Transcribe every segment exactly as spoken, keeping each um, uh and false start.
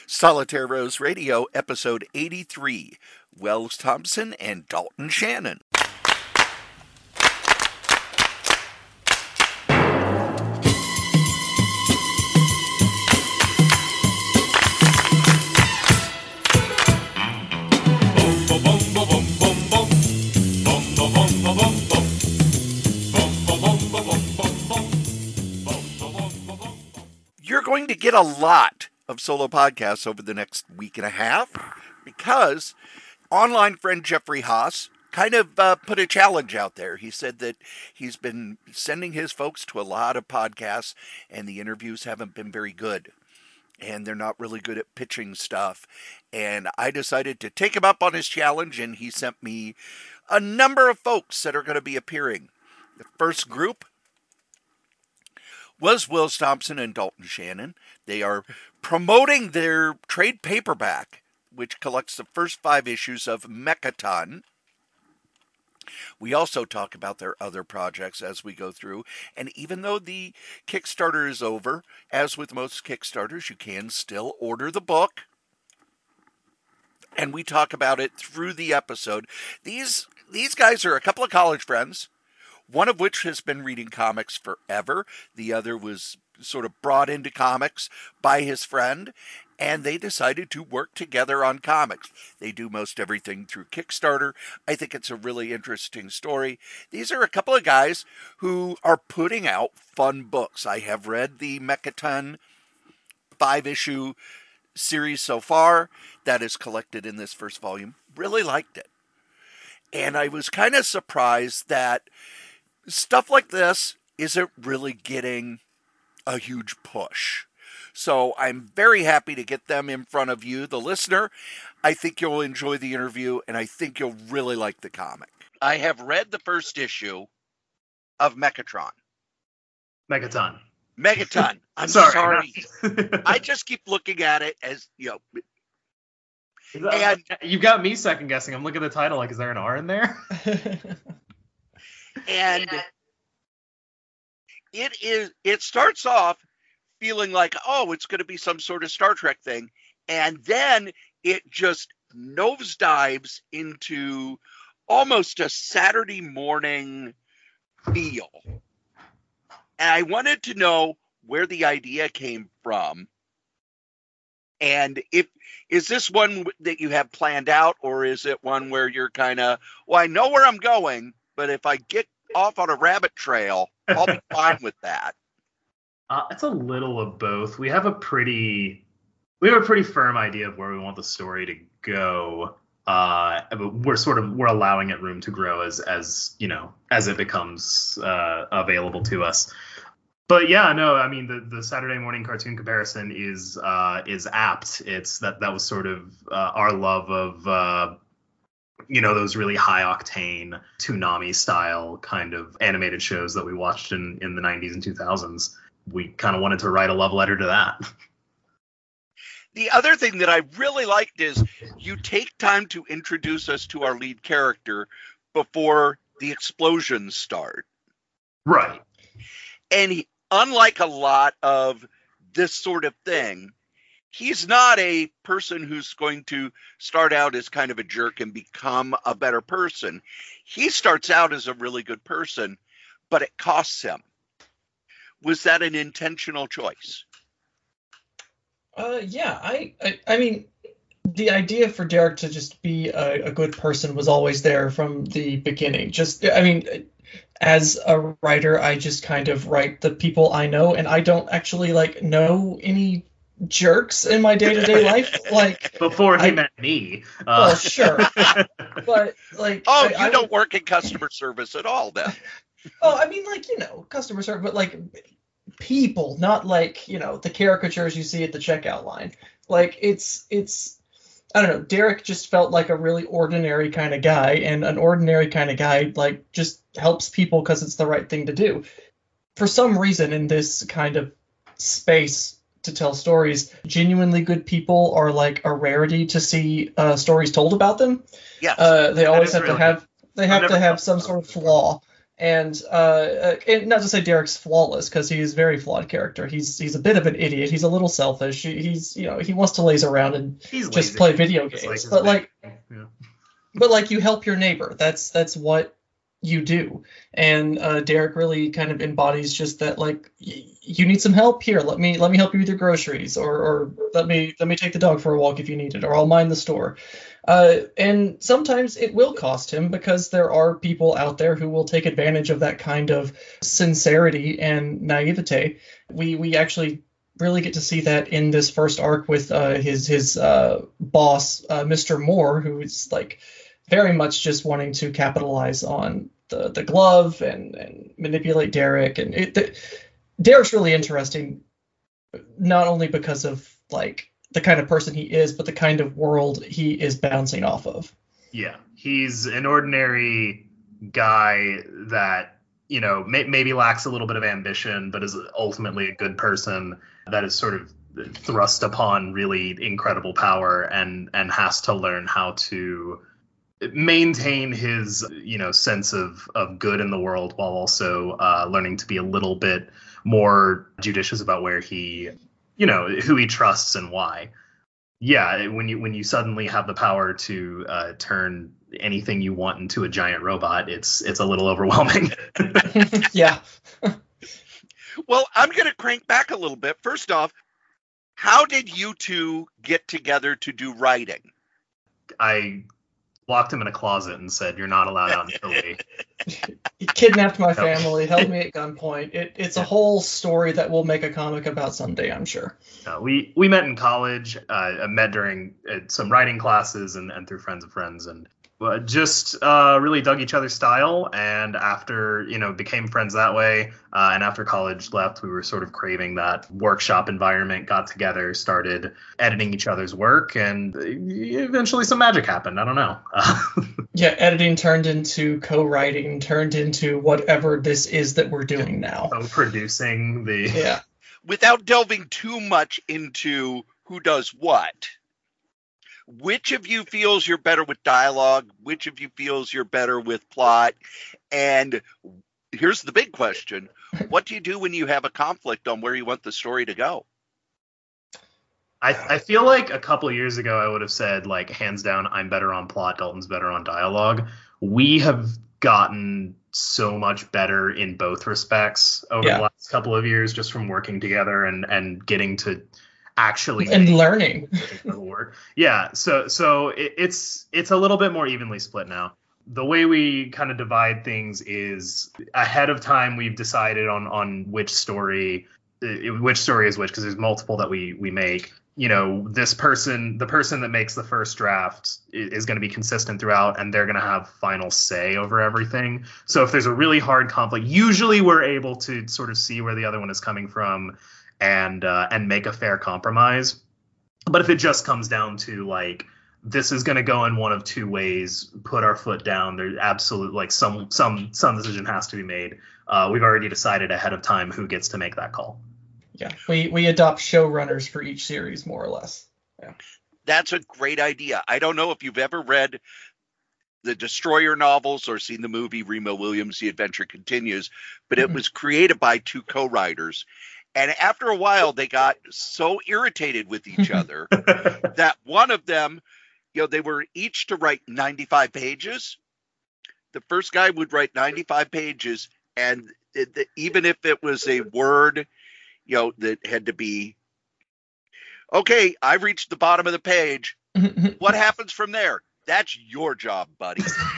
Solitaire Rose Radio, episode eighty-three, Wells Thompson and Dalton Shannon. You're going to get a lot of solo podcasts over the next week and a half because online friend Jeffrey Haas kind of uh, put a challenge out there. He said that he's been sending his folks to a lot of podcasts and the interviews haven't been very good. And they're not really good at pitching stuff. And I decided to take him up on his challenge, and he sent me a number of folks that are going to be appearing. The first group was Wells Thompson and Dalton Shannon. They are promoting their trade paperback, which collects the first five issues of Mechaton. We also talk about their other projects as we go through, and even though the Kickstarter is over, as with most Kickstarters, you can still order the book, and we talk about it through the episode. These these guys are a couple of college friends, one of which has been reading comics forever. The other was sort of brought into comics by his friend, and they decided to work together on comics. They do most everything through Kickstarter. I think it's a really interesting story. These are a couple of guys who are putting out fun books. I have read the Mechaton five-issue series so far that is collected in this first volume. Really liked it. And I was kind of surprised that stuff like this isn't really getting a huge push. So I'm very happy to get them in front of you, the listener. I think you'll enjoy the interview, and I think you'll really like the comic. I have read the first issue of Mechatron. Megaton. Megaton. I'm sorry. sorry. I just keep looking at it as, you know. And you got me second guessing. I'm looking at the title like, is there an R in there? And it is. It starts off feeling like, oh, it's going to be some sort of Star Trek thing. And then it just nosedives into almost a Saturday morning feel. And I wanted to know where the idea came from. And if is this one that you have planned out, or is it one where you're kind of, well, I know where I'm going, but if I get off on a rabbit trail, I'll be fine with that. Uh, it's a little of both. We have a pretty, we have a pretty firm idea of where we want the story to go. Uh, but we're sort of we're allowing it room to grow as as you know as it becomes uh, available to us. But yeah, no, I mean the, the Saturday morning cartoon comparison is uh, is apt. It's that that was sort of uh, our love of. Uh, you know, those really high octane Toonami style kind of animated shows that we watched in, in the nineties and two thousands. We kind of wanted to write a love letter to that. The other thing that I really liked is you take time to introduce us to our lead character before the explosions start. Right. And he, unlike a lot of this sort of thing, he's not a person who's going to start out as kind of a jerk and become a better person. He starts out as a really good person, but it costs him. Was that an intentional choice? Uh, yeah, I, I, I mean, the idea for Derek to just be a, a good person was always there from the beginning. Just, I mean, as a writer, I just kind of write the people I know, and I don't actually like know any jerks in my day-to-day life. Like before he I, met me. Uh. Well, sure, but like, oh, I, you I don't would, work in customer service at all, then? Oh, I mean, like, you know, customer service, but like people, not like, you know, the caricatures you see at the checkout line. Like it's it's I don't know. Derek just felt like a really ordinary kind of guy, and an ordinary kind of guy like just helps people because it's the right thing to do. For some reason, in this kind of space to tell stories, genuinely good people are like a rarity to see uh, stories told about them. Yeah, uh, they always have really to have they have I've to never have some sort of flaw. And, uh, uh, and not to say Derek's flawless, because he's a very flawed character. He's he's a bit of an idiot. He's a little selfish. He, he's you know he wants to laze around and He's just lazy. play video It's games. like his but big like thing, yeah. but like you help your neighbor. That's that's what you do. And uh, Derek really kind of embodies just that. Like y- you need some help here. Let me let me help you with your groceries, or or let me let me take the dog for a walk if you need it, or I'll mind the store. Uh, and sometimes it will cost him because there are people out there who will take advantage of that kind of sincerity and naivete. We we actually really get to see that in this first arc with uh, his his uh, boss, uh, Mister Moore, who is like very much just wanting to capitalize on the the glove and and manipulate Derek. And it, the, Derek's really interesting, not only because of like the kind of person he is, but the kind of world he is bouncing off of. Yeah, he's an ordinary guy that, you know, may, maybe lacks a little bit of ambition, but is ultimately a good person that is sort of thrust upon really incredible power and and has to learn how to maintain his, you know, sense of of good in the world while also uh, learning to be a little bit more judicious about where he, you know, who he trusts and why. Yeah, when you when you suddenly have the power to uh, turn anything you want into a giant robot, it's it's a little overwhelming. Yeah. Well, I'm going to crank back a little bit. First off, how did you two get together to do writing? I locked him in a closet and said, "You're not allowed out until we." He kidnapped my family, held me at gunpoint. It, it's a Yeah. whole story that we'll make a comic about someday, I'm sure. No, we we met in college. Uh, I met during uh, some writing classes and, and through friends of friends, and uh, just uh, really dug each other's style. And after, you know, became friends that way. Uh, and after college left, we were sort of craving that workshop environment. Got together, started editing each other's work, and eventually some magic happened. I don't know. Yeah, editing turned into co-writing, turned into whatever this is that we're doing now. So producing the Yeah. Without delving too much into who does what, which of you feels you're better with dialogue? Which of you feels you're better with plot? And here's the big question. What do you do when you have a conflict on where you want the story to go? I, I feel like a couple of years ago I would have said, like, hands down, I'm better on plot, Dalton's better on dialogue. We have gotten so much better in both respects over Yeah. the last couple of years, just from working together and, and getting to actually And make learning. incredible work. Yeah, so so it, it's it's a little bit more evenly split now. The way we kind of divide things is ahead of time we've decided on on which story uh, which story is which, because there's multiple that we we make. You know, this person, the person that makes the first draft is, is going to be consistent throughout, and they're going to have final say over everything. So if there's a really hard conflict, usually we're able to sort of see where the other one is coming from and uh, and make a fair compromise. But if it just comes down to, like, this is going to go in one of two ways, put our foot down, there's absolute, like, some some some decision has to be made. Uh, we've already decided ahead of time who gets to make that call. Yeah, we, we adopt showrunners for each series, more or less. Yeah. That's a great idea. I don't know if you've ever read the Destroyer novels or seen the movie Remo Williams' The Adventure Continues, but it Mhm. was created by two co-writers. And after a while, they got so irritated with each other that one of them, you know, they were each to write ninety-five pages. The first guy would write ninety-five pages, and it, the, even if it was a word, you know, that had to be, okay, I reached the bottom of the page. What happens from there? That's your job, buddy.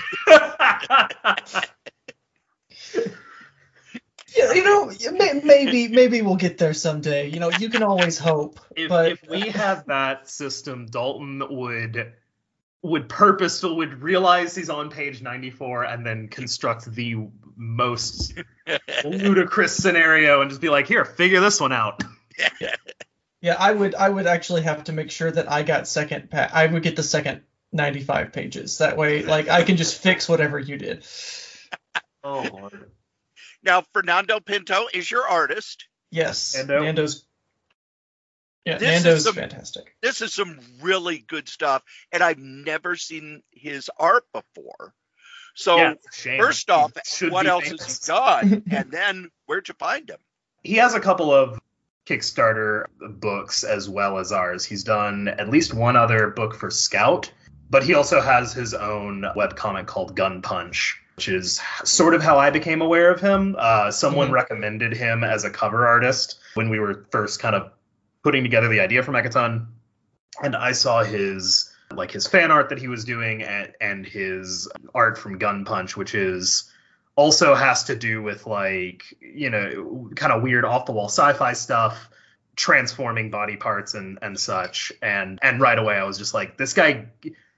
Yeah, you know, may- maybe maybe we'll get there someday. You know, you can always hope. If, but if we had that system, Dalton would would purpose would realize he's on page ninety-four and then construct the most ludicrous scenario and just be like, here, figure this one out. yeah, I would I would actually have to make sure that I got second. Pa- I would get the second ninety-five pages. That way, like, I can just fix whatever you did. Oh, Lord. Now, Fernando Pinto is your artist. Yes, Nando. Nando's. Yeah, This is Nando's some- fantastic. This is some really good stuff, and I've never seen his art before. So Yeah, it's a shame. first off, He should what be else famous. has he done? And then where'd you find him? He has a couple of Kickstarter books as well as ours. He's done at least one other book for Scout, but he also has his own webcomic called Gun Punch, which is sort of how I became aware of him. Uh, someone Mhm. recommended him as a cover artist when we were first kind of putting together the idea for Mechaton, and I saw his like his fan art that he was doing and, and his art from Gun Punch, which is also has to do with like, you know, kind of weird off the wall sci-fi stuff, transforming body parts and and such. And and right away I was just like, this guy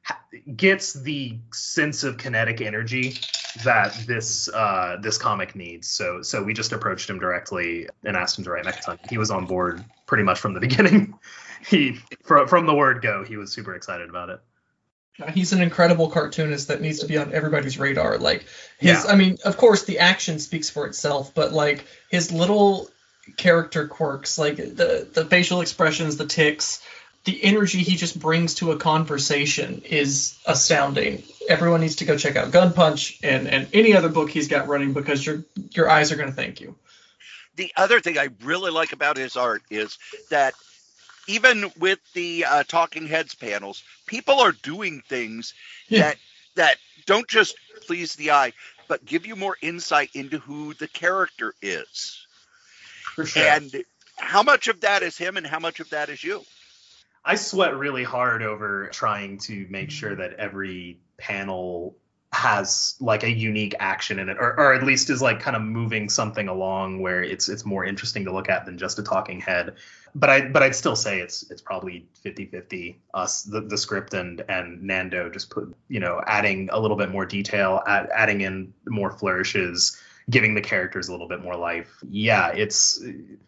gets the sense of kinetic energy that this uh, this comic needs. So so we just approached him directly and asked him to write Mechaton. He was on board pretty much from the beginning. He from from the word go, he was super excited about it. He's an incredible cartoonist that needs to be on everybody's radar. Like his, Yeah. I mean, of course, the action speaks for itself, but like his little character quirks, like the the facial expressions, the tics, the energy he just brings to a conversation is astounding. Everyone needs to go check out Gun Punch and and any other book he's got running, because your your eyes are going to thank you. The other thing I really like about his art is that even with the uh, Talking Heads panels, people are doing things Yeah. that that don't just please the eye, but give you more insight into who the character is. For sure. And how much of that is him and how much of that is you? I sweat really hard over trying to make sure that every panel has like a unique action in it, or, or at least is like kind of moving something along where it's it's more interesting to look at than just a talking head. But I but I'd still say it's it's probably fifty-fifty us, the, the script and and Nando just put, you know, adding a little bit more detail, add, adding in more flourishes, giving the characters a little bit more life. Yeah, it's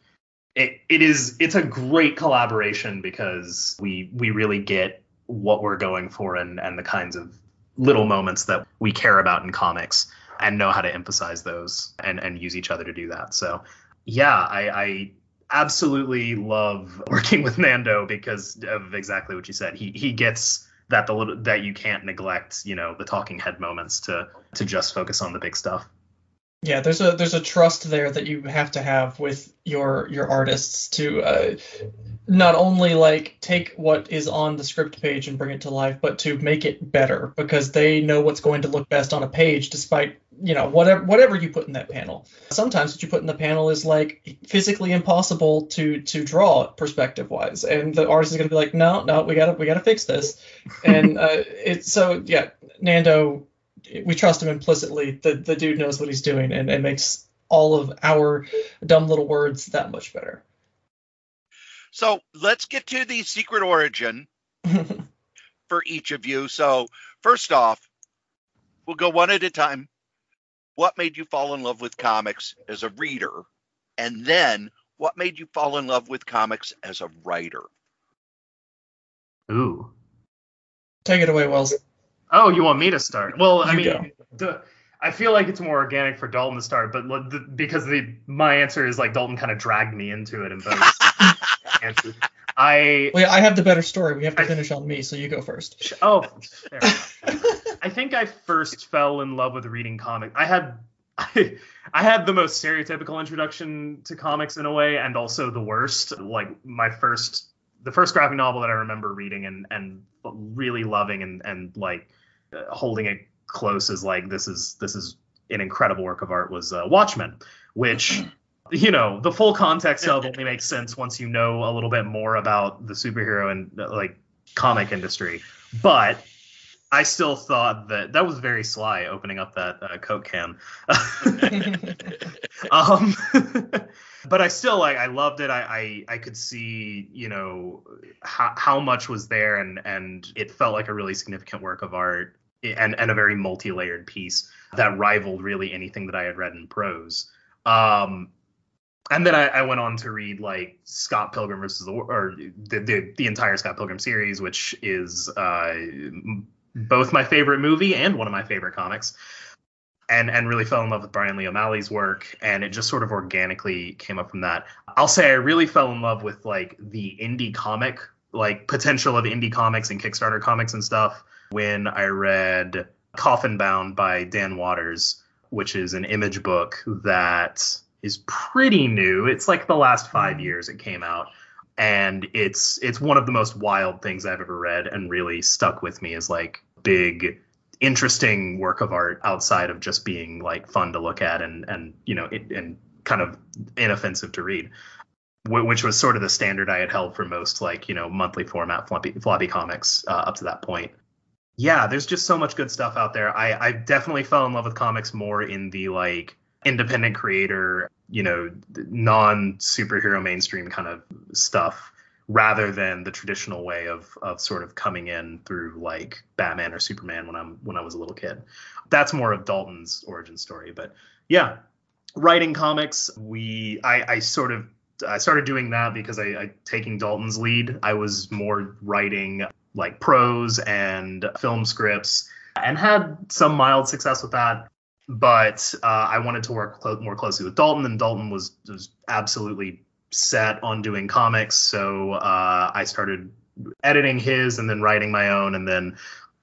it it is it's a great collaboration because we we really get what we're going for and and the kinds of little moments that we care about in comics and know how to emphasize those and and use each other to do that. So yeah, I, I absolutely love working with Nando because of exactly what you said. He he gets that the little that you can't neglect, you know, the talking head moments to to just focus on the big stuff. Yeah, there's a there's a trust there that you have to have with your your artists to uh, not only like take what is on the script page and bring it to life, but to make it better, because they know what's going to look best on a page, despite, you know, whatever whatever you put in that panel. Sometimes what you put in the panel is like physically impossible to to draw perspective wise, and the artist is going to be like, no, no, we gotta we gotta fix this, and uh, it's so yeah, Nando. We trust him implicitly. The the dude knows what he's doing, and it makes all of our dumb little words that much better. So let's get to the secret origin for each of you. So first off, we'll go one at a time. What made you fall in love with comics as a reader? And then what made you fall in love with comics as a writer? Ooh. Take it away, Wells. Oh, you want me to start? Well, I You mean, go. the, I feel like it's more organic for Dalton to start, but l- the, because the my answer is like Dalton kind of dragged me into it in both answers. I Well, yeah, I have the better story. We have to I- finish on me, so you go first. sh- oh, fair enough. I think I first fell in love with reading comics. I had I, I had the most stereotypical introduction to comics in a way, and also the worst. Like my first, the first graphic novel that I remember reading and and really loving and and like uh, holding it close as like this is this is an incredible work of art was uh, Watchmen, which you know the full context of only makes sense once you know a little bit more about the superhero and uh, like comic industry, but I still thought that that was very sly opening up that uh, Coke can. um, but I still like I loved it. I, I I could see, you know, how how much was there, and and it felt like a really significant work of art and and a very multi-layered piece that rivaled really anything that I had read in prose. Um, and then I, I went on to read like Scott Pilgrim versus the or the the, the entire Scott Pilgrim series, which is uh, both my favorite movie and one of my favorite comics, and and really fell in love with Brian Lee O'Malley's work, and it just sort of organically came up from that. I'll say I really fell in love with like the indie comic, like potential of indie comics and Kickstarter comics and stuff when I read Coffin Bound by Dan Waters, which is an Image book that is pretty new. It's like the last five mm. years it came out. And it's it's one of the most wild things I've ever read, and really stuck with me as like big, interesting work of art outside of just being like fun to look at and and you know it, and kind of inoffensive to read, which was sort of the standard I had held for most like you know monthly format floppy floppy comics uh, up to that point. Yeah, there's just so much good stuff out there. I I definitely fell in love with comics more in the like independent creator, you know, non-superhero mainstream kind of stuff, rather than the traditional way of of sort of coming in through like Batman or Superman when I'm when I was a little kid. That's more of Dalton's origin story. But yeah, writing comics, we I, I sort of I started doing that because I, I taking Dalton's lead. I was more writing like prose and film scripts and had some mild success with that. But uh, I wanted to work clo- more closely with Dalton, and Dalton was, was absolutely set on doing comics. So uh, I started editing his and then writing my own. And then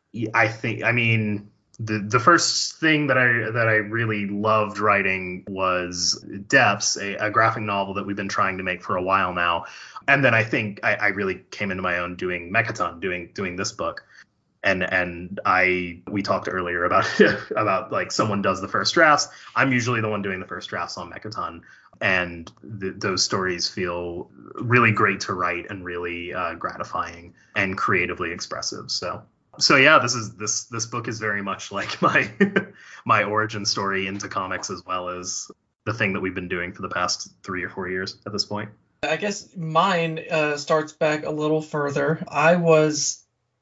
I think, I mean, the the first thing that I that I really loved writing was Depths, a, a graphic novel that we've been trying to make for a while now. And then I think I, I really came into my own doing Mechaton, doing doing this book. And and I we talked earlier about about like someone does the first drafts. I'm usually the one doing the first drafts on Mechaton, and th- those stories feel really great to write and really uh, gratifying and creatively expressive. So so yeah, this is this this book is very much like my my origin story into comics, as well as the thing that we've been doing for the past three or four years at this point. I guess mine uh, starts back a little further. I was.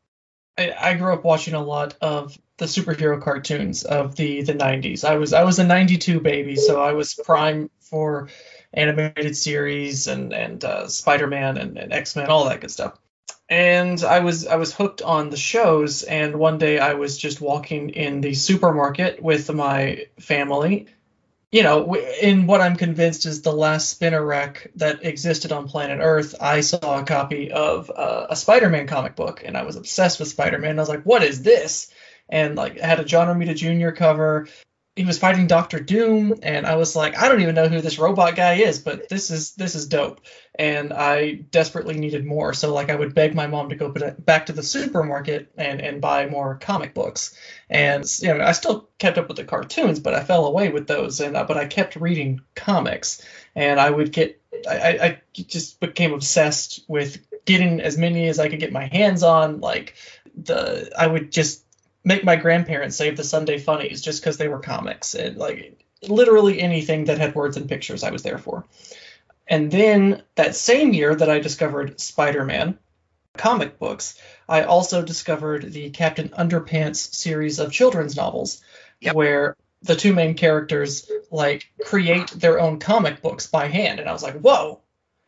I, I grew up watching a lot of the superhero cartoons of the, the nineties. I was I was a ninety-two baby, so I was prime for animated series and and uh, Spider-Man and, and X-Men, all that good stuff. And I was I was hooked on the shows. And one day I was just walking in the supermarket with my family. You know, in what I'm convinced is the last spinner rack that existed on planet Earth, I saw a copy of uh, a Spider-Man comic book, and I was obsessed with Spider-Man. I was like, what is this? And like, it had a John Romita Junior cover. He was fighting Doctor Doom, and I was like, I don't even know who this robot guy is, but this is this is dope. And I desperately needed more, so like I would beg my mom to go back to the supermarket and, and buy more comic books. And you know, I still kept up with the cartoons, but I fell away with those. And uh, but I kept reading comics, and I would get I, I just became obsessed with getting as many as I could get my hands on. Like the I would just make my grandparents save the Sunday funnies just because they were comics, and like literally anything that had words and pictures I was there for. And then that same year that I discovered Spider-Man comic books, I also discovered the Captain Underpants series of children's novels, yep. where the two main characters like create their own comic books by hand. And I was like, whoa,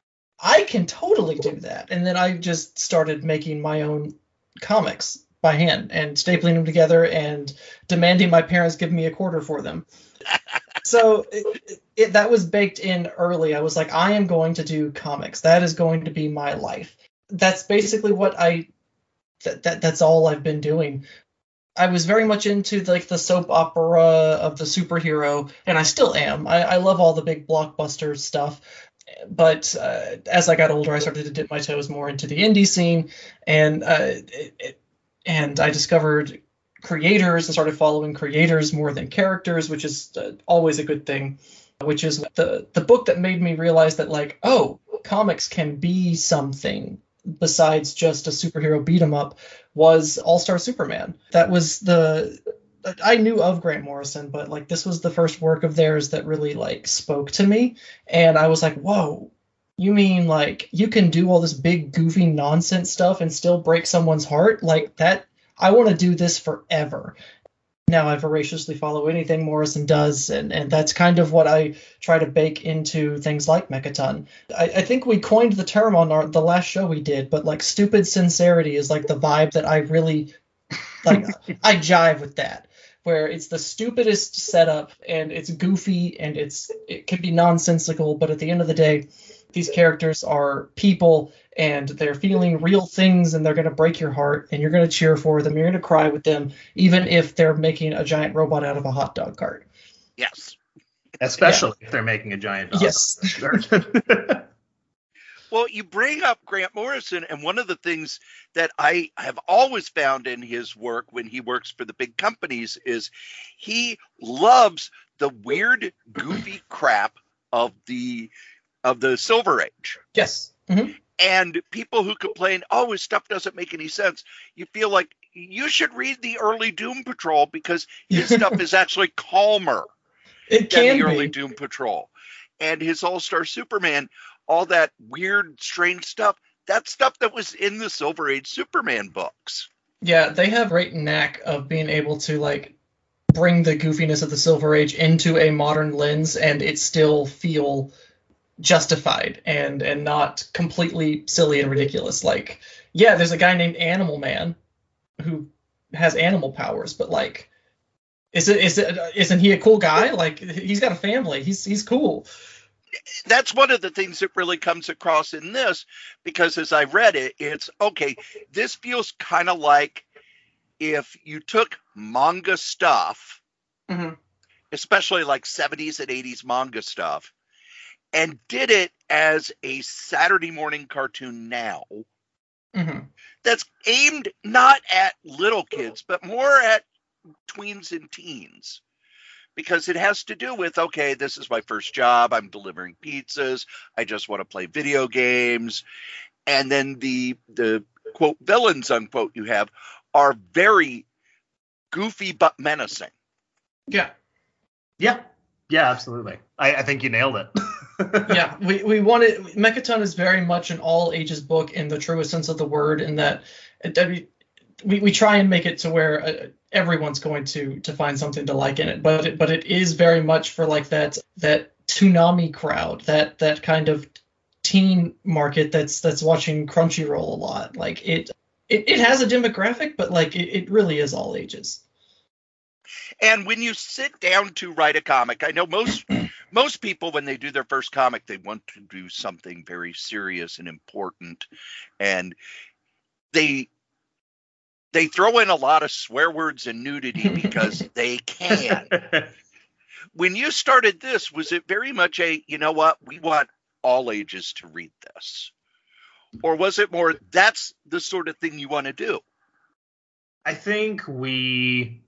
I can totally do that. And then I just started making my own comics by hand and stapling them together and demanding my parents give me a quarter for them. So it, it, that was baked in early. I was like, I am going to do comics. That is going to be my life. That's basically what I, that, that that's all I've been doing. I was very much into like the soap opera of the superhero, and I still am. I, I love all the big blockbuster stuff. But uh, as I got older, I started to dip my toes more into the indie scene, and uh, it, it, and I discovered creators and started following creators more than characters, which is uh, always a good thing. Which is the the book that made me realize that like, oh, comics can be something besides just a superhero beat 'em up, was All-Star Superman. That was the I knew of Grant Morrison, but like this was the first work of theirs that really like spoke to me, and I was like, whoa, you mean like you can do all this big goofy nonsense stuff and still break someone's heart like that? I want to do this forever. Now I voraciously follow anything Morrison does, and, and that's kind of what I try to bake into things like Mechaton. I, I think we coined the term on our, the last show we did, but like stupid sincerity is like the vibe that I really like. I jive with that, where it's the stupidest setup and it's goofy and it's it can be nonsensical, but at the end of the day, These characters are people, and they're feeling real things, and they're going to break your heart, and you're going to cheer for them. You're going to cry with them, even if they're making a giant robot out of a hot dog cart. Yes. Especially yeah. if they're making a giant dog. Yes. Well, you bring up Grant Morrison, and one of the things that I have always found in his work when he works for the big companies is he loves the weird, goofy crap of the of the Silver Age. Yes. Mm-hmm. And people who complain, oh, his stuff doesn't make any sense, you feel like you should read the early Doom Patrol because his stuff is actually calmer it than can the early be. Doom Patrol. And his All-Star Superman, all that weird, strange stuff, that's stuff that was in the Silver Age Superman books. Yeah, they have great knack of being able to, like, bring the goofiness of the Silver Age into a modern lens and it still feel justified and and not completely silly and ridiculous. Like, yeah, there's a guy named Animal Man who has animal powers, but like, is it is it isn't he a cool guy? Like, he's got a family. He's he's cool. That's one of the things that really comes across in this, because as I read it, it's okay. This feels kind of like if you took manga stuff, mm-hmm. especially like seventies and eighties manga stuff, and did it as a Saturday morning cartoon now. Mm-hmm. That's aimed not at little kids, but more at tweens and teens. Because it has to do with, okay, this is my first job. I'm delivering pizzas. I just want to play video games. And then the, the quote, villains, unquote, you have are very goofy but menacing. Yeah. Yeah. Yeah, absolutely. I, I think you nailed it. Yeah, we, we wanted Mechaton is very much an all ages book in the truest sense of the word, in that it, we, we try and make it to where uh, everyone's going to to find something to like in it, but it, but it is very much for like that that Toonami crowd, that that kind of teen market that's that's watching Crunchyroll a lot. Like it it, it has a demographic, but like it, it really is all ages. And when you sit down to write a comic, I know most most people, when they do their first comic, they want to do something very serious and important, and they they throw in a lot of swear words and nudity because they can. When you started this, was it very much a, you know what, we want all ages to read this? Or was it more, that's the sort of thing you want to do? I think we...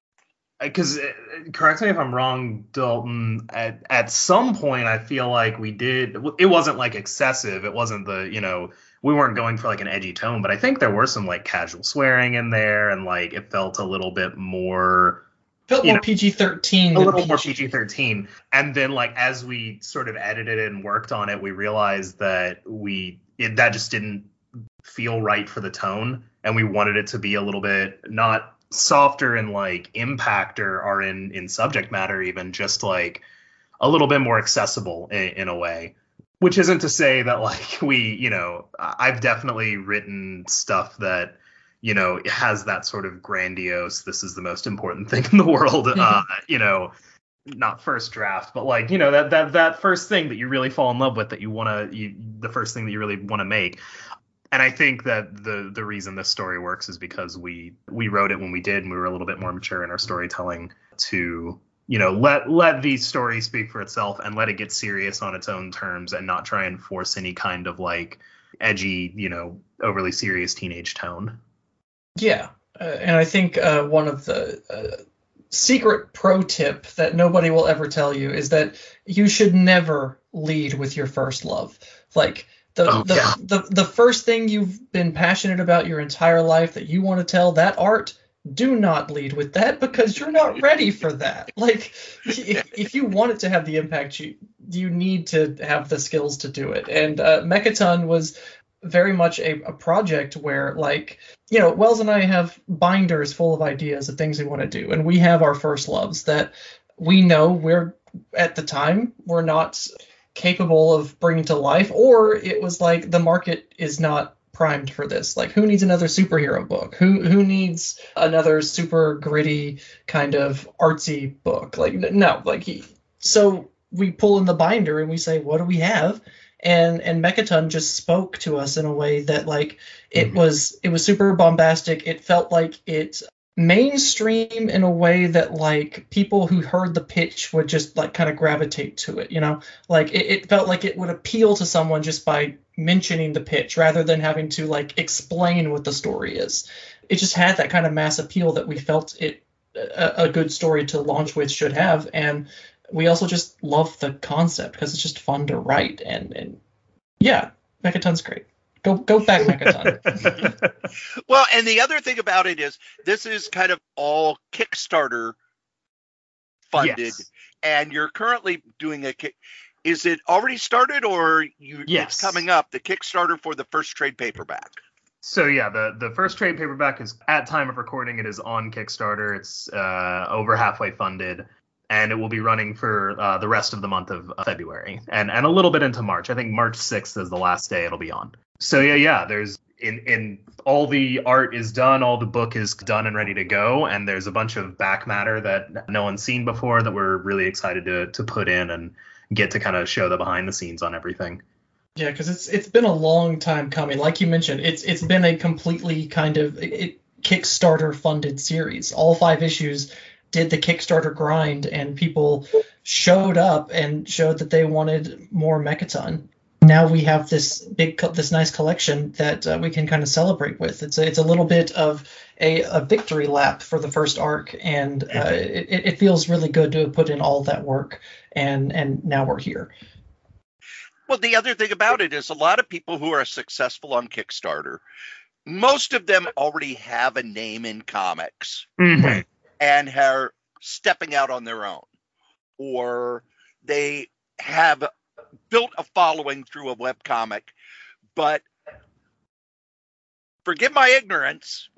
Because, correct me if I'm wrong, Dalton, at, at some point I feel like we did, it wasn't like excessive, it wasn't the, you know, we weren't going for like an edgy tone, but I think there were some like casual swearing in there, and like it felt a little bit more... Felt more P G thirteen. A little more P G thirteen. And then like as we sort of edited it and worked on it, we realized that we, it, that just didn't feel right for the tone, and we wanted it to be a little bit not... softer in like impact or, or in in subject matter, even just like a little bit more accessible in, in a way, which isn't to say that like we, you know, I've definitely written stuff that, you know, has that sort of grandiose, this is the most important thing in the world, uh, you know, not first draft, but like, you know, that that that first thing that you really fall in love with, that you want to, you the first thing that you really want to make. And I think that the the reason this story works is because we we wrote it when we did, and we were a little bit more mature in our storytelling to, you know, let let the story speak for itself and let it get serious on its own terms and not try and force any kind of like edgy, you know, overly serious teenage tone. Yeah, uh, and I think uh, one of the uh, secret pro tip that nobody will ever tell you is that you should never lead with your first love. Like, The, oh, the, yeah. the the first thing you've been passionate about your entire life that you want to tell, that art, do not lead with that, because you're not ready for that. Like, if, if you want it to have the impact, you you need to have the skills to do it. And uh, Mechaton was very much a, a project where, like, you know, Wells and I have binders full of ideas of things we want to do, and we have our first loves that we know we're, at the time, we're not capable of bringing to life, or it was like the market is not primed for this. Like, who needs another superhero book? Who who needs another super gritty kind of artsy book? Like, no, like, so we pull in the binder and we say, what do we have? and and Mechaton just spoke to us in a way that like it Mhm. was it was super bombastic. It felt like it mainstream in a way that like people who heard the pitch would just like kind of gravitate to it, you know, like it, it felt like it would appeal to someone just by mentioning the pitch rather than having to like explain what the story is. It just had that kind of mass appeal that we felt it a, a good story to launch with should have. And we also just love the concept because it's just fun to write. And and yeah, Mechaton's great. Go go back, Mechaton. Well, and the other thing about it is this is kind of all Kickstarter funded, Yes. and you're currently doing a kick. Is it already started, or you Yes. it's coming up, the Kickstarter for the first trade paperback? So yeah, the the first trade paperback is at time of recording. It is on Kickstarter. It's uh, over halfway funded, and it will be running for uh, the rest of the month of February and and a little bit into March. I think March sixth is the last day it'll be on. So yeah, yeah. There's in in all the art is done, all the book is done and ready to go, and there's a bunch of back matter that no one's seen before that we're really excited to to put in and get to kind of show the behind the scenes on everything. Yeah, because it's it's been a long time coming. Like you mentioned, it's it's been a completely kind of it, Kickstarter funded series. All five issues did the Kickstarter grind, and people showed up and showed that they wanted more Mechaton. Now we have this big, this nice collection that uh, we can kind of celebrate with. It's a, it's a little bit of a, a victory lap for the first arc, and uh, it, it feels really good to have put in all that work, and and now we're here. Well, the other thing about it is a lot of people who are successful on Kickstarter, most of them already have a name in comics Mm-hmm. and are stepping out on their own, or they have built a following through a webcomic. But forgive my ignorance,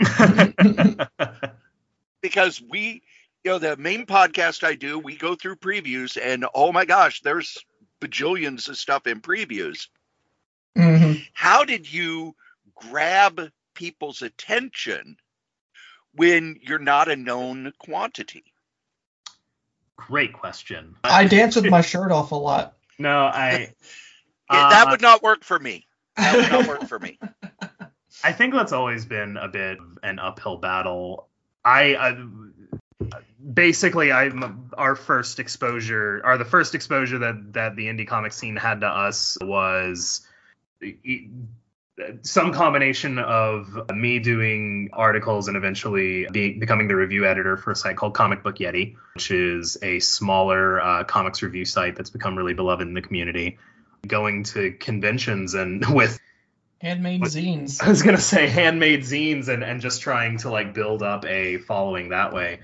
because we, you know, the main podcast I do, we go through previews, and oh my gosh, there's bajillions of stuff in previews. Mm-hmm. How did you grab people's attention when you're not a known quantity? Great question. I dance with my shirt off a lot. No, I. Yeah, that uh, would not work for me. That would not work for me. I think that's always been a bit of an uphill battle. I, I basically, I our first exposure, or the first exposure that that the indie comic scene had to us was some combination of me doing articles and eventually be, becoming the review editor for a site called Comic Book Yeti, which is a smaller uh, comics review site that's become really beloved in the community. Going to conventions and with handmade with, zines. I was gonna say handmade zines and, and just trying to like build up a following that way.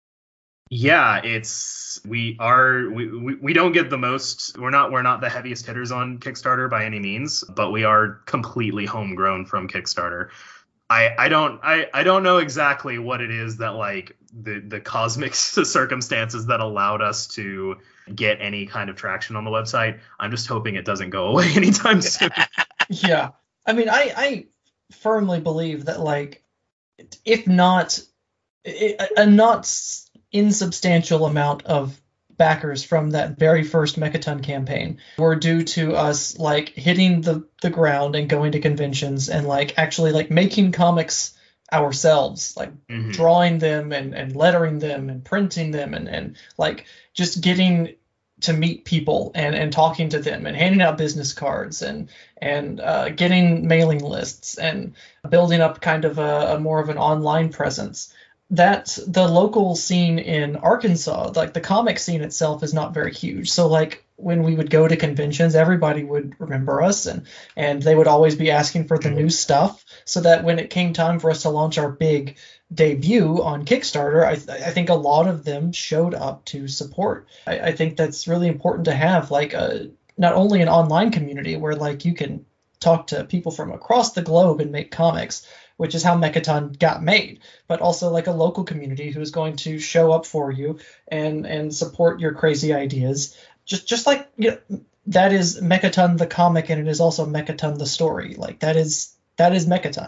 Yeah, it's we are we, we, we don't get the most we're not we're not the heaviest hitters on Kickstarter by any means, but we are completely homegrown from Kickstarter. I, I don't I, I don't know exactly what it is that like the, the cosmic circumstances that allowed us to get any kind of traction on the website. I'm just hoping it doesn't go away anytime soon. Yeah. I mean, I, I firmly believe that, like, if not a, a not insubstantial amount of backers from that very first Mechaton campaign were due to us, like, hitting the, the ground and going to conventions and, like, actually, like, making comics ourselves, like, Mhm. drawing them and, and lettering them and printing them and, and, like, just getting to meet people and, and talking to them and handing out business cards and and uh, getting mailing lists and building up kind of a, a more of an online presence. That the local scene in Arkansas, like the comic scene itself, is not very huge. So like when we would go to conventions, everybody would remember us and and they would always be asking for the new stuff. So that when it came time for us to launch our big debut on Kickstarter, I, th- I think a lot of them showed up to support. I, I think that's really important to have, like a not only an online community where like you can talk to people from across the globe and make comics, which is how Mechaton got made, but also like a local community who is going to show up for you and and support your crazy ideas. Just just like, you know, that is Mechaton the comic, and it is also Mechaton the story. Like that is that is Mechaton.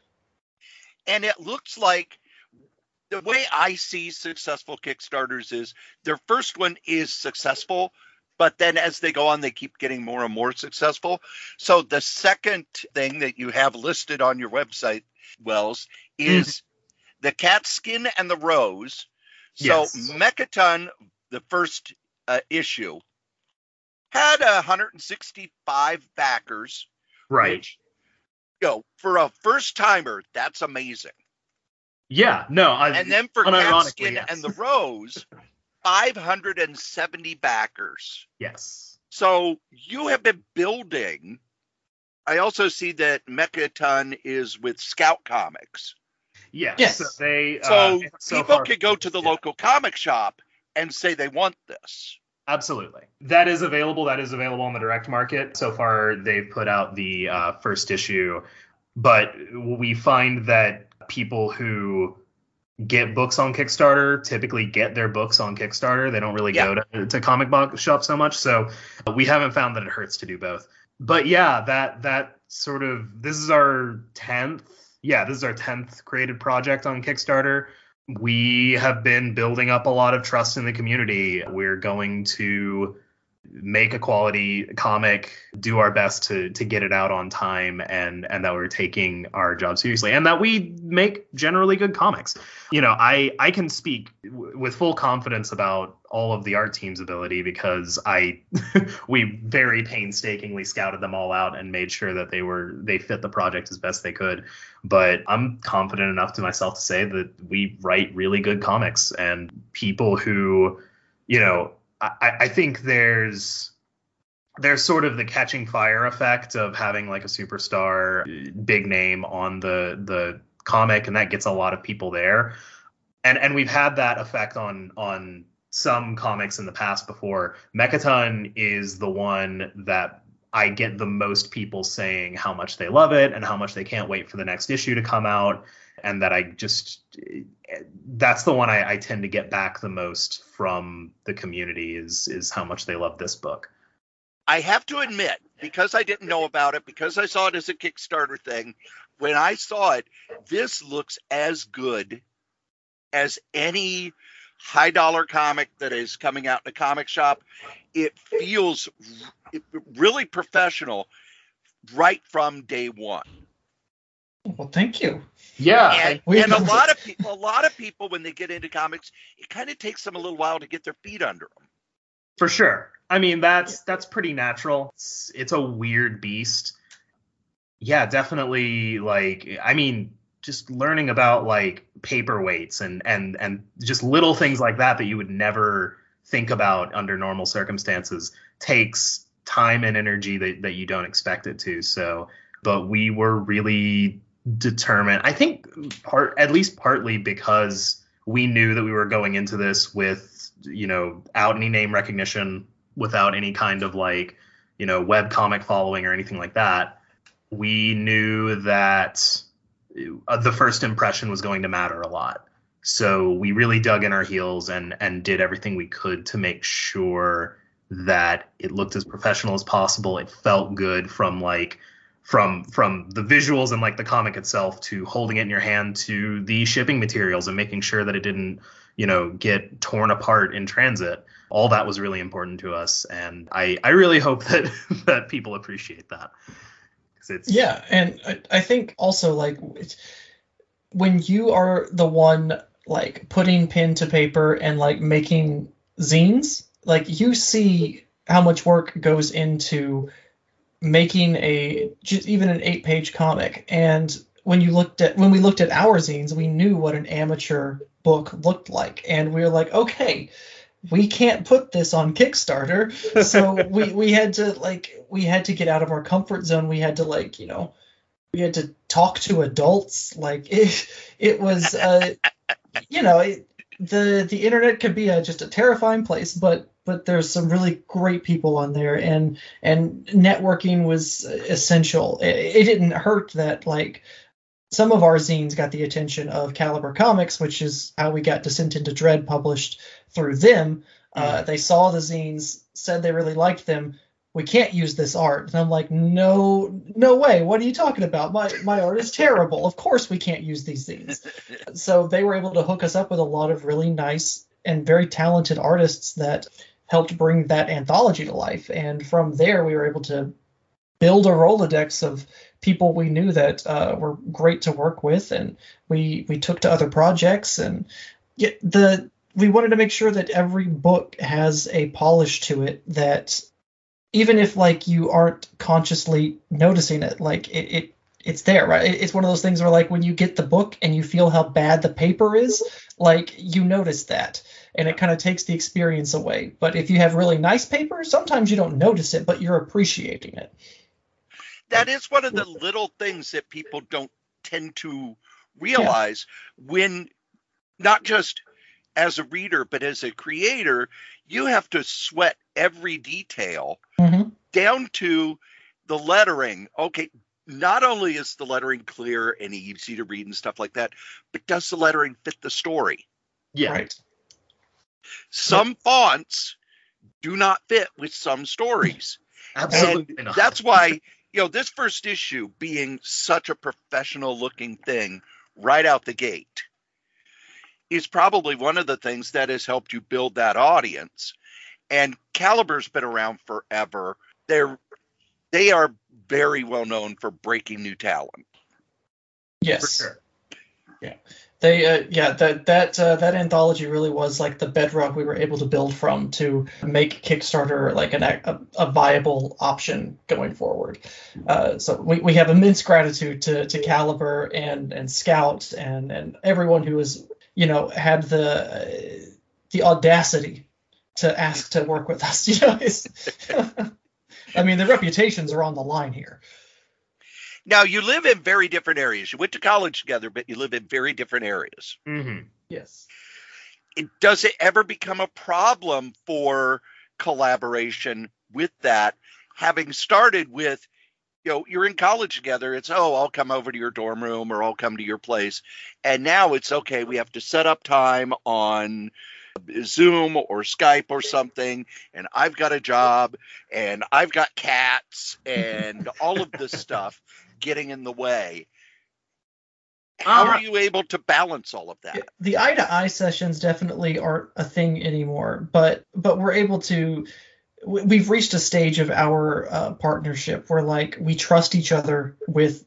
And it looks like the way I see successful Kickstarters is their first one is successful, but then as they go on, they keep getting more and more successful. So the second thing that you have listed on your website, Wells, is mm-hmm. the cat skin and the rose. So yes. Mechaton, the first uh, issue, had one hundred sixty-five backers. Right. Which, you know, for a first timer, that's amazing. Yeah, no. I, and then for cat skin yes. and the rose, five hundred seventy backers. Yes. So you have been building. I also see that Mechaton is with Scout Comics. Yes. yes. So, they, so, uh, so people could go to the yeah. local comic shop and say they want this. Absolutely. That is available. That is available on the direct market. So far, they've put out the uh, first issue. But we find that people who get books on Kickstarter typically get their books on Kickstarter. They don't really yeah. go to, to comic book shops so much. So we haven't found that it hurts to do both. But yeah, that that sort of, this is our tenth. Yeah, this is our tenth created project on Kickstarter. We have been building up a lot of trust in the community. We're going to make a quality comic, do our best to to get it out on time, and and that we're taking our job seriously, and that we make generally good comics. You know, I I can speak w- with full confidence about all of the art team's ability because I we very painstakingly scouted them all out and made sure that they were they fit the project as best they could. But I'm confident enough to myself to say that we write really good comics, and people who, you know, I, I think there's there's sort of the catching fire effect of having like a superstar big name on the the comic, and that gets a lot of people there. And and we've had that effect on on some comics in the past before. Mechaton is the one that I get the most people saying how much they love it and how much they can't wait for the next issue to come out. And that I just, that's the one I, I tend to get back the most from the community is is how much they love this book. I have to admit, because I didn't know about it, because I saw it as a Kickstarter thing, when I saw it, this looks as good as any high dollar comic that is coming out in a comic shop. It feels really professional right from day one. Well, thank you. Yeah, and, and a lot of people, a lot of people, when they get into comics, it kind of takes them a little while to get their feet under them. For sure. I mean, that's that's pretty natural. It's, it's a weird beast. Yeah, definitely. Like, I mean, just learning about like paperweights and and and just little things like that that you would never think about under normal circumstances takes time and energy that that you don't expect it to. So, but we were really determined, I think part at least partly because we knew that we were going into this with, you know, out any name recognition, without any kind of like, you know, web comic following or anything like that. We knew that the first impression was going to matter a lot. So we really dug in our heels and and did everything we could to make sure that it looked as professional as possible. It felt good from like from from the visuals and like the comic itself to holding it in your hand to the shipping materials and making sure that it didn't, you know, get torn apart in transit. All that was really important to us, and I I really hope that that people appreciate that. It's, yeah, and I, I think also like it's, when you are the one like putting pen to paper and like making zines, like you see how much work goes into making a just even an eight page comic. And when you looked at when we looked at our zines, we knew what an amateur book looked like, and we were like, okay, we can't put this on Kickstarter. So we we had to like we had to get out of our comfort zone. We had to like, you know, we had to talk to adults. Like it it was uh you know, it, the the internet could be a, just a terrifying place, but but there's some really great people on there, and and networking was essential. It, it didn't hurt that like some of our zines got the attention of Caliber Comics, which is how we got Descent into Dread published through them. Mm. Uh, they saw the zines, said they really liked them. We can't use this art. And I'm like, no, no way. What are you talking about? My my art is terrible. Of course we can't use these zines. So they were able to hook us up with a lot of really nice and very talented artists that helped bring that anthology to life. And from there, we were able to build a Rolodex of people we knew that uh, were great to work with, and we we took to other projects. And yeah, the we wanted to make sure that every book has a polish to it that even if like you aren't consciously noticing it, like it, it it's there, right? It's one of those things where like when you get the book and you feel how bad the paper is, like you notice that, and it kind of takes the experience away. But if you have really nice paper, sometimes you don't notice it, but you're appreciating it. That is one of the little things that people don't tend to realize yeah. when not just as a reader, but as a creator, you have to sweat every detail mm-hmm. down to the lettering. Okay, not only is the lettering clear and easy to read and stuff like that, but does the lettering fit the story? Yeah. Right. Some yeah. fonts do not fit with some stories. Absolutely and not. That's why, you know, this first issue being such a professional looking thing right out the gate is probably one of the things that has helped you build that audience. And Caliber's been around forever. They're they are very well known for breaking new talent. Yes. For sure. Yeah. They uh, yeah that that uh, that anthology really was like the bedrock we were able to build from to make Kickstarter like an, a, a viable option going forward. Uh, so we, we have immense gratitude to to Caliber and and Scout and and everyone who has you know had the uh, the audacity to ask to work with us. You know, it's, I mean the reputations are on the line here. Now, you live in very different areas. You went to college together, but you live in very different areas. Mm-hmm. Yes. It, does it ever become a problem for collaboration with that? Having started with, you know, you're in college together. It's, oh, I'll come over to your dorm room or I'll come to your place. And now it's, okay, we have to set up time on Zoom or Skype or something, and I've got a job, and I've got cats, and all of this stuff getting in the way. How uh, are you able to balance all of that? The eye to eye sessions definitely aren't a thing anymore, but but we're able to. We've reached a stage of our uh, partnership where like we trust each other with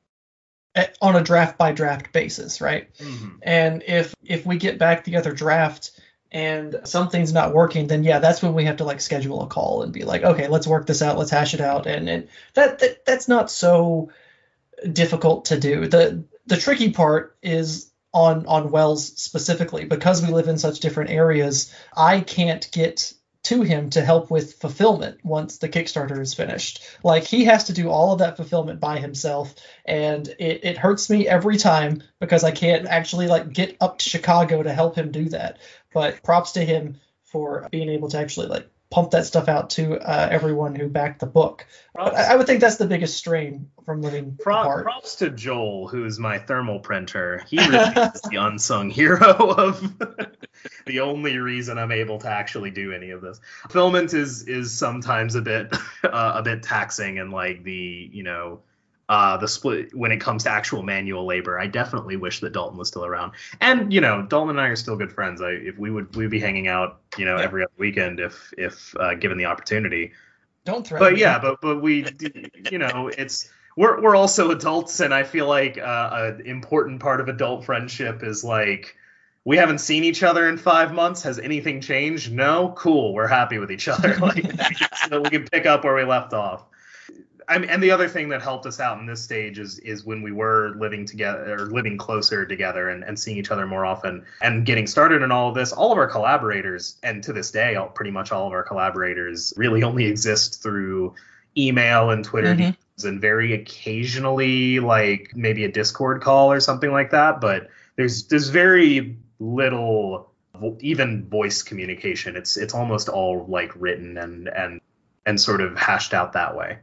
on a draft by draft basis, right? Mm-hmm. And if if we get back the other draft and something's not working, then yeah, that's when we have to like schedule a call and be like, okay, let's work this out, let's hash it out, and and that, that that's not so difficult to do. The the tricky part is on on Wells specifically, because we live in such different areas. I can't get to him to help with fulfillment once the Kickstarter is finished. Like he has to do all of that fulfillment by himself, and it, it hurts me every time because I can't actually like get up to Chicago to help him do that. But props to him for being able to actually like pump that stuff out to uh, everyone who backed the book. But I, I would think that's the biggest strain from living Pro- apart. Props to Joel, who is my thermal printer. He really is the unsung hero of the only reason I'm able to actually do any of this. Fulfillment is is sometimes a bit uh, a bit taxing, and like the you know uh, the split when it comes to actual manual labor. I definitely wish that Dalton was still around. And you know, Dalton and I are still good friends. I, if we would we'd be hanging out, you know, every other weekend if if uh, given the opportunity. Don't threaten. But me. yeah, but but we, you know, it's we're we're also adults, and I feel like uh, an important part of adult friendship is like we haven't seen each other in five months. Has anything changed? No, cool. We're happy with each other. Like so we can pick up where we left off. I mean, and the other thing that helped us out in this stage is is when we were living together or living closer together and, and seeing each other more often and getting started in all of this. All of our collaborators, and to this day, all, pretty much all of our collaborators really only exist through email and Twitter mm-hmm. D Ms and very occasionally like maybe a Discord call or something like that. But there's there's very little even voice communication. It's it's almost all like written and and and sort of hashed out that way.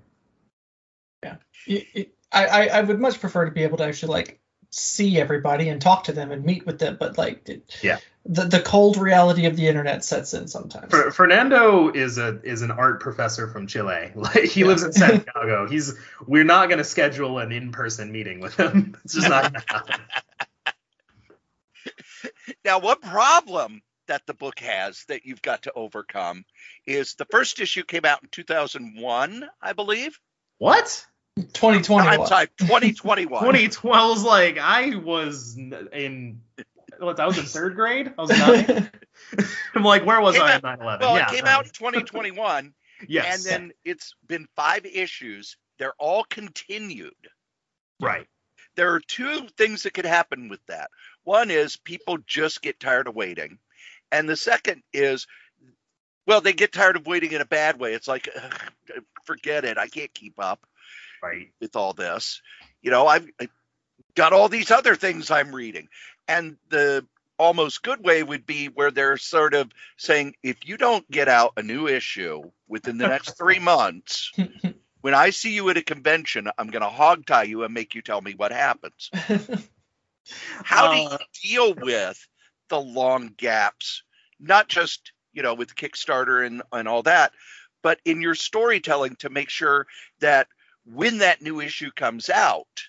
Yeah, it, it, I, I would much prefer to be able to actually like see everybody and talk to them and meet with them, but like it, yeah, the the cold reality of the internet sets in sometimes. For, Fernando is a is an art professor from Chile. Like he yeah. lives in Santiago. He's we're not going to schedule an in-person meeting with him. It's just not going to happen. Now, one problem that the book has that you've got to overcome is the first issue came out in two thousand one, I believe. What? twenty twenty-one. I'm sorry, twenty twenty-one. twenty twelve was like, I was in, what, I was in third grade? I was nine? I'm like, where was Came I out- in nine eleven? Well, yeah, it came right. out in twenty twenty-one, Yes. and then it's been five issues. They're all continued. Right. There are two things that could happen with that. One is people just get tired of waiting. And the second is, well, they get tired of waiting in a bad way. It's like, ugh, forget it. I can't keep up Right. with all this. You know, I've, I've got all these other things I'm reading. And the almost good way would be where they're sort of saying, if you don't get out a new issue within the next three months, when I see you at a convention, I'm going to hog tie you and make you tell me what happens. How do Uh, you deal with the long gaps, not just, you know, with Kickstarter and, and all that, but in your storytelling to make sure that when that new issue comes out,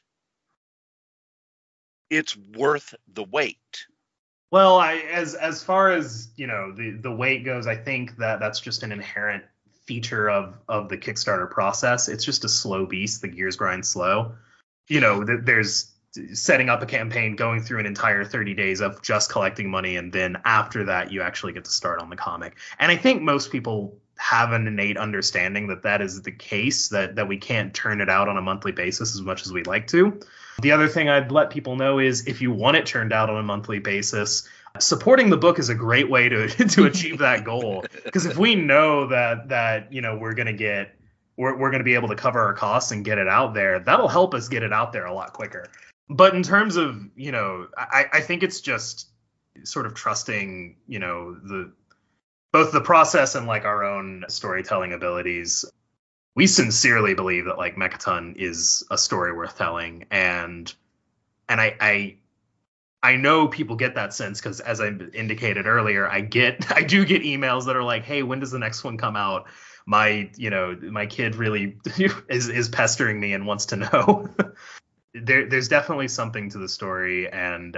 it's worth the wait? Well, I, as as far as, you know, the the wait goes, I think that that's just an inherent feature of of the Kickstarter process. It's just a slow beast. The gears grind slow. You know, th- there's setting up a campaign, going through an entire thirty days of just collecting money, and then after that, you actually get to start on the comic. And I think most people have an innate understanding that that is the case, that that we can't turn it out on a monthly basis as much as we'd like to. The other thing I'd let people know is if you want it turned out on a monthly basis, supporting the book is a great way to to achieve that goal. Because if we know that that you know we're gonna get we're we're gonna be able to cover our costs and get it out there, that'll help us get it out there a lot quicker. But in terms of, you know, I, I think it's just sort of trusting, you know, the both the process and like our own storytelling abilities. We sincerely believe that like Mechaton is a story worth telling, and and I I, I know people get that sense because, as I indicated earlier, I get I do get emails that are like, hey, when does the next one come out? My you know my kid really is is pestering me and wants to know. there there's definitely something to the story, and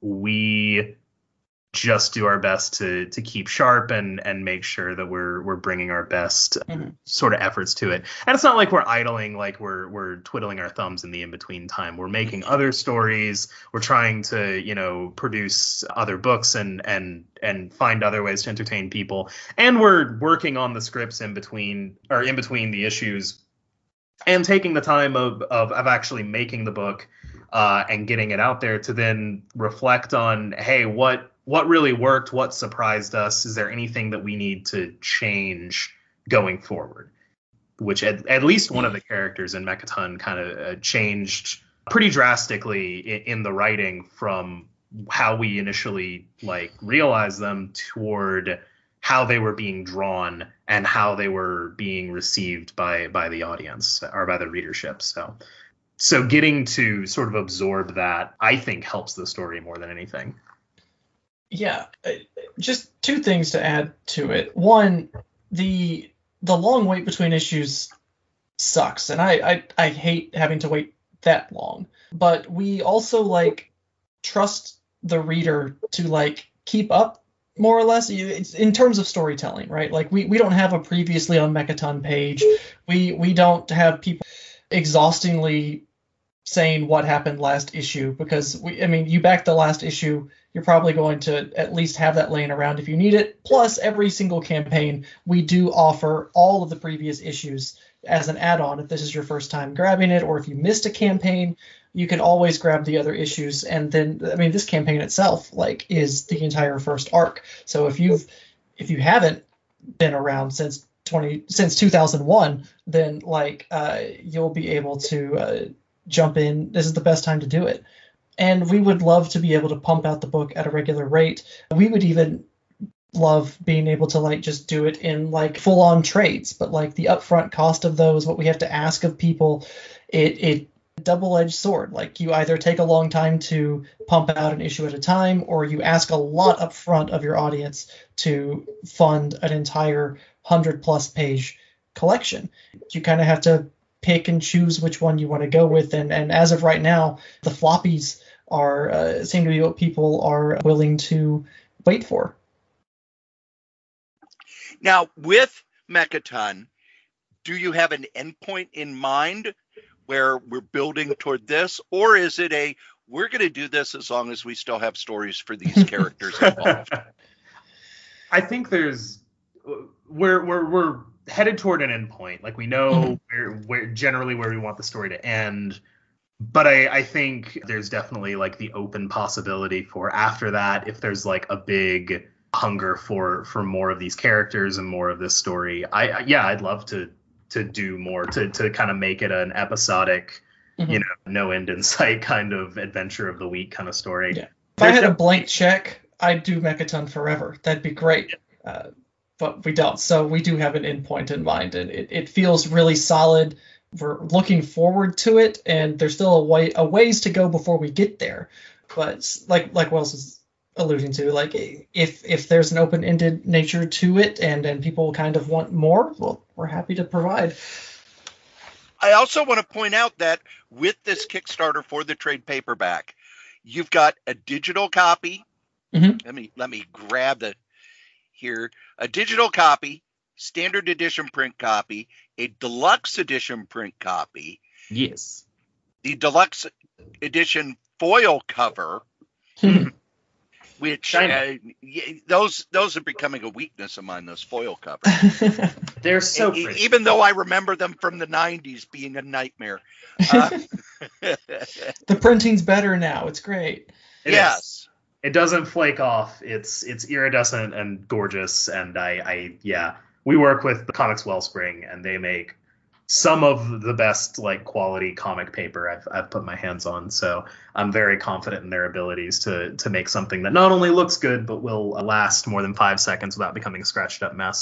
we just do our best to to keep sharp and and make sure that we're we're bringing our best Mm-hmm. sort of efforts to it. And it's not like we're idling, like we're we're twiddling our thumbs in the in between time. We're making other stories. We're trying to, you know, produce other books and and and find other ways to entertain people. And we're working on the scripts in between or in between the issues, and taking the time of of, of actually making the book uh, and getting it out there to then reflect on, hey, what what really worked, what surprised us, is there anything that we need to change going forward? Which at, at least one of the characters in Mechaton kind of uh, changed pretty drastically in, in the writing from how we initially like realized them toward how they were being drawn and how they were being received by by the audience or by the readership. So so getting to sort of absorb that, I think, helps the story more than anything. Yeah, uh, just two things to add to it. One, the the long wait between issues sucks, and I, I I hate having to wait that long. But we also like trust the reader to like keep up more or less. You- It's in terms of storytelling, right? Like we, we don't have a previously on Mechaton page. We we don't have people exhaustingly saying what happened last issue, because we I mean you back the last issue, you're probably going to at least have that laying around if you need it. Plus, every single campaign, we do offer all of the previous issues as an add-on if this is your first time grabbing it, or if you missed a campaign, you can always grab the other issues. And then, I mean, this campaign itself, like, is the entire first arc. So if you've if you haven't been around since twenty since two thousand one, then like uh, you'll be able to uh, jump in. This is the best time to do it. And we would love to be able to pump out the book at a regular rate. We would even love being able to like just do it in like full on trades, but like the upfront cost of those, what we have to ask of people, it it double-edged sword. Like you either take a long time to pump out an issue at a time, or you ask a lot up front of your audience to fund an entire hundred plus page collection. You kind of have to pick and choose which one you want to go with. And, and as of right now, the floppies are uh, seem to be what people are willing to wait for. Now, with Mechaton, do you have an endpoint in mind where we're building toward this? Or is it a, we're going to do this as long as we still have stories for these characters involved? I think there's, we're, we're, we're headed toward an endpoint. Like we know mm-hmm. where, where generally where we want the story to end. But I, I think there's definitely like the open possibility for after that, if there's like a big hunger for for more of these characters and more of this story. I yeah, I'd love to to do more to to kind of make it an episodic, mm-hmm. you know, no end in sight kind of adventure of the week kind of story. Yeah. If there's I had a blank check, I'd do Mechaton forever. That'd be great. Yeah. Uh, but we don't. So we do have an endpoint in mind, and it, it feels really solid. We're looking forward to it, and there's still a way a ways to go before we get there. But like like Wells is alluding to, like if if there's an open-ended nature to it, and and people kind of want more, well, we're happy to provide. I also want to point out that with this Kickstarter for the trade paperback, you've got a digital copy. Mm-hmm. Let me let me grab the here a digital copy. Standard edition print copy, a deluxe edition print copy. Yes. The deluxe edition foil cover, which uh, those those are becoming a weakness of mine. Those foil covers. They're so e- pretty. Even though I remember them from the nineties being a nightmare. Uh, the printing's better now. It's great. It yes. Is. It doesn't flake off. It's it's iridescent and gorgeous, and I, I yeah. We work with the Comics Wellspring, and they make some of the best like quality comic paper I've I've put my hands on. So I'm very confident in their abilities to to make something that not only looks good but will last more than five seconds without becoming a scratched up mess.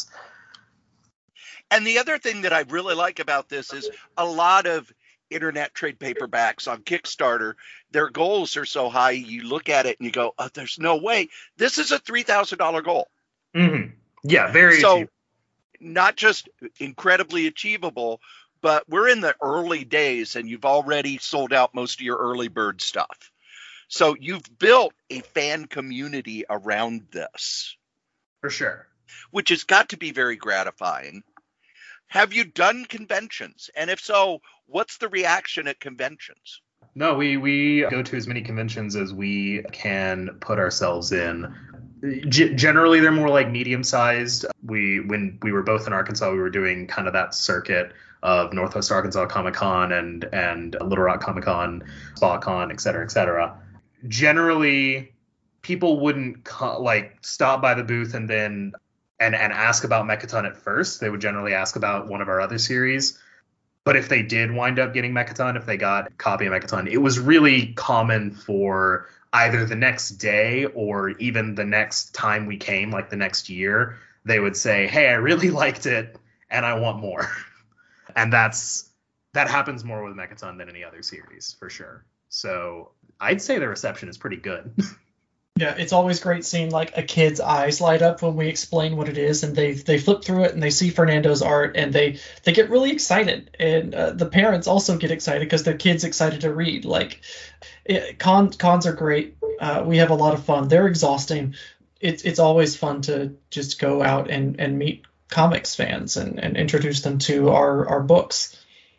And the other thing that I really like about this is a lot of internet trade paperbacks on Kickstarter, their goals are so high. You look at it and you go, "Oh, there's no way this is a three thousand dollars goal." Mm-hmm. Yeah, very so. Achievable. Not just incredibly achievable, but we're in the early days and you've already sold out most of your early bird stuff. So you've built a fan community around this. For sure. Which has got to be very gratifying. Have you done conventions? And if so, what's the reaction at conventions? No, we, we go to as many conventions as we can put ourselves in. G- generally, they're more like medium-sized. We, when we were both in Arkansas, we were doing kind of that circuit of Northwest Arkansas Comic Con and and Little Rock Comic Con, SpaCon, et cetera, et cetera. Generally, people wouldn't co- like stop by the booth and then and and ask about Mechaton at first. They would generally ask about one of our other series. But if they did wind up getting Mechaton, if they got a copy of Mechaton, it was really common for either the next day or even the next time we came, like the next year, they would say, "Hey, I really liked it and I want more." And that's that happens more with Mechaton than any other series, for sure. So I'd say the reception is pretty good. Yeah, it's always great seeing like a kid's eyes light up when we explain what it is, and they they flip through it and they see Fernando's art and they they get really excited, and uh, the parents also get excited because their kid's excited to read. Like it, con, cons are great. Uh, we have a lot of fun. They're exhausting. It's it's always fun to just go out and, and meet comics fans and, and introduce them to our, our books.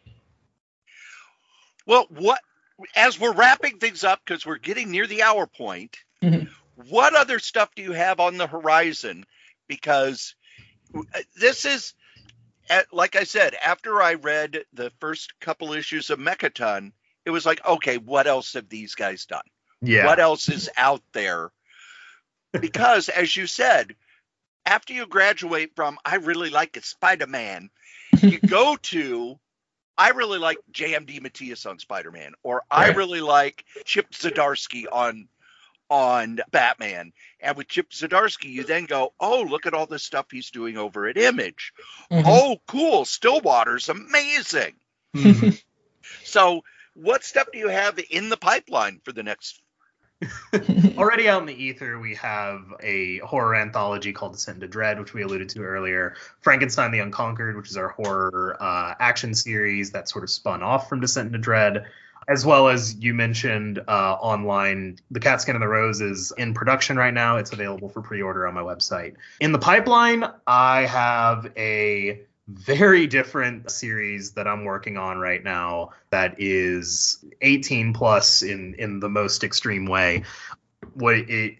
Well, what as we're wrapping things up, because we're getting near the hour point, mm-hmm. what other stuff do you have on the horizon? Because this is, like I said, after I read the first couple issues of Mechaton, it was like, okay, what else have these guys done? Yeah. What else is out there? Because, as you said, after you graduate from, I really like a Spider-Man, you go to, I really like J M D Matthias on Spider-Man, or I really like Chip Zdarsky on on Batman. And with Chip Zdarsky, you then go, oh, look at all this stuff he's doing over at Image. Mm-hmm. Oh, cool, Stillwater's amazing. Mm-hmm. So what stuff do you have in the pipeline for the next? Already out in the ether, we have a horror anthology called Descent into Dread, which we alluded to earlier. Frankenstein the Unconquered, which is our horror uh, action series that sort of spun off from Descent into Dread. as well as you mentioned uh, online, The Cat Skin and the Rose is in production right now. It's available for pre-order on my website. In the pipeline, I have a very different series that I'm working on right now that is eighteen plus in in the most extreme way. What it,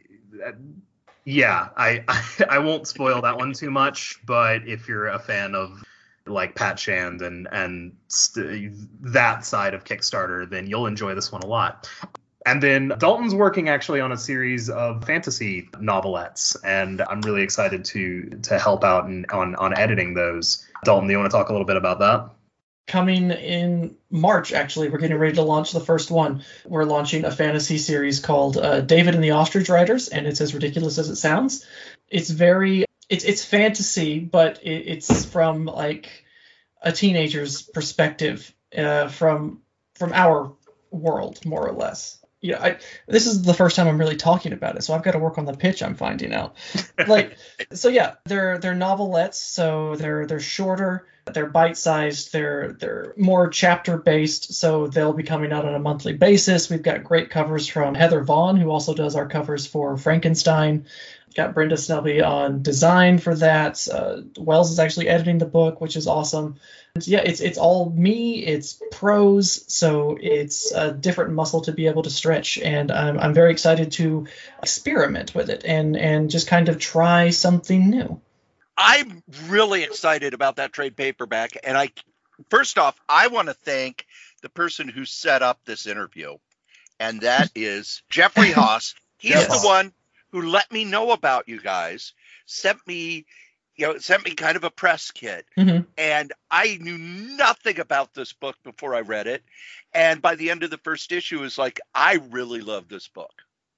yeah, I, I I won't spoil that one too much, but if you're a fan of like Pat Shand and and st- that side of Kickstarter, then you'll enjoy this one a lot. And then Dalton's working actually on a series of fantasy novelettes, and I'm really excited to to help out in, on on editing those. Dalton, do you want to talk a little bit about that? Coming in March, actually, we're getting ready to launch the first one. We're launching a fantasy series called uh, David and the Ostrich Riders, and it's as ridiculous as it sounds. It's very, it's it's fantasy, but it, it's from like a teenager's perspective, uh, from from our world, more or less. Yeah, I, this is the first time I'm really talking about it, so I've got to work on the pitch. I'm finding out, like, so yeah, they're they're novelettes, so they're they're shorter, they're bite-sized, they're they're more chapter-based, so they'll be coming out on a monthly basis. We've got great covers from Heather Vaughn, who also does our covers for Frankenstein. Got Brenda Snelby on design for that. Uh, Wells is actually editing the book, which is awesome. And yeah, it's it's all me. It's prose, so it's a different muscle to be able to stretch, and I'm I'm very excited to experiment with it and and just kind of try something new. I'm really excited about that trade paperback, and I first off I want to thank the person who set up this interview, and that is Jeffrey Haas. He's Yes. the one who let me know about you guys, sent me, you know, sent me kind of a press kit. Mm-hmm. And I knew nothing about this book before I read it. And by the end of the first issue, it was like, I really love this book.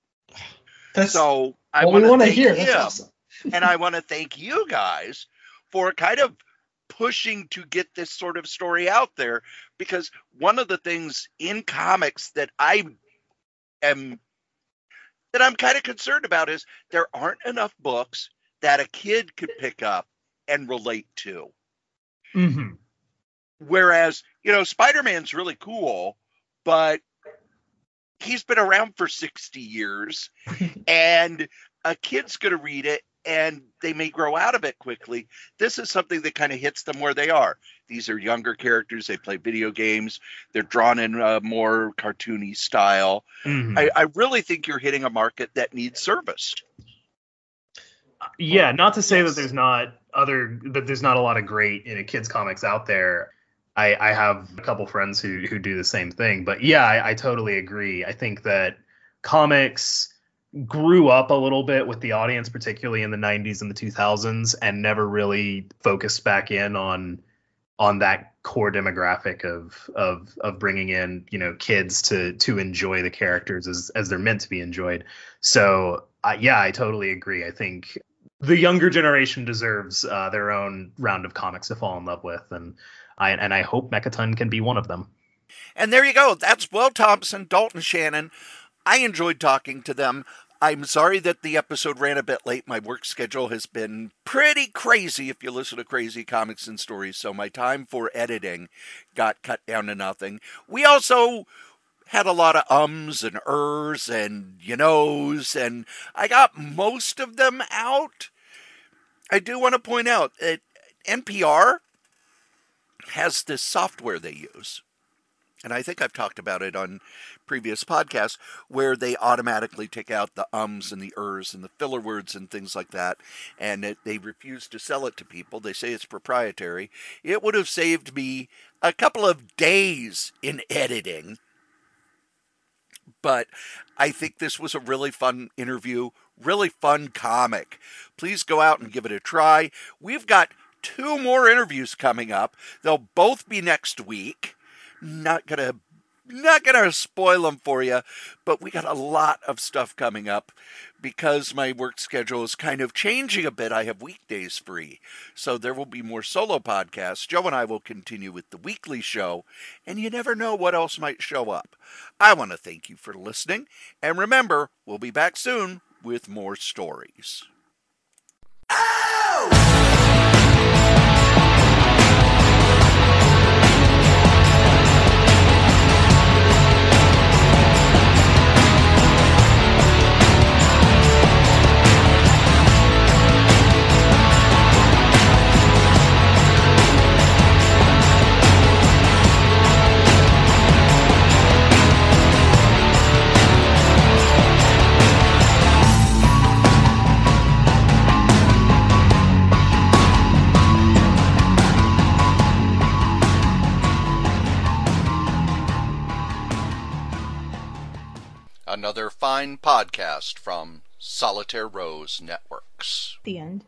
That's So I what we want want to to hear. thank That's him. awesome. And I want to thank you guys for kind of pushing to get this sort of story out there. Because one of the things in comics that I am that I'm kind of concerned about is there aren't enough books that a kid could pick up and relate to. Mm-hmm. Whereas, you know, Spider-Man's really cool, but he's been around for sixty years and a kid's going to read it and they may grow out of it quickly. This is something that kind of hits them where they are. These are younger characters. They play video games. They're drawn in a more cartoony style. Mm-hmm. I, I really think you're hitting a market that needs serviced. Yeah, not to say Yes. that there's not other that there's not a lot of great you know, kids comics out there. I, I have a couple friends who who do the same thing, but yeah, I, I totally agree. I think that comics grew up a little bit with the audience, particularly in the nineties and the two thousands, and never really focused back in on on that core demographic of of of bringing in you know kids to to enjoy the characters as as they're meant to be enjoyed. So uh, yeah, I totally agree. I think the younger generation deserves uh, their own round of comics to fall in love with, and I and I hope Mechaton can be one of them. And there you go. That's Will Thompson, Dalton Shannon. I enjoyed talking to them. I'm sorry that the episode ran a bit late. My work schedule has been pretty crazy if you listen to Crazy Comics and Stories, so my time for editing got cut down to nothing. We also had a lot of ums and ers and you knows, and I got most of them out. I do want to point out that N P R has this software they use, and I think I've talked about it on previous podcasts, where they automatically take out the ums and the ers and the filler words and things like that, and it, they refuse to sell it to people. They say it's proprietary. It would have saved me a couple of days in editing, but I think this was a really fun interview, really fun comic. Please go out and give it a try. We've got two more interviews coming up. They'll both be next week. Not gonna not gonna spoil them for you, but we got a lot of stuff coming up because my work schedule is kind of changing a bit. I have weekdays free, so there will be more solo podcasts. Joe and I will continue with the weekly show, and you never know what else might show up. I want to thank you for listening, and remember, we'll be back soon with more stories. fine podcast from Solitaire Rose Networks. The end.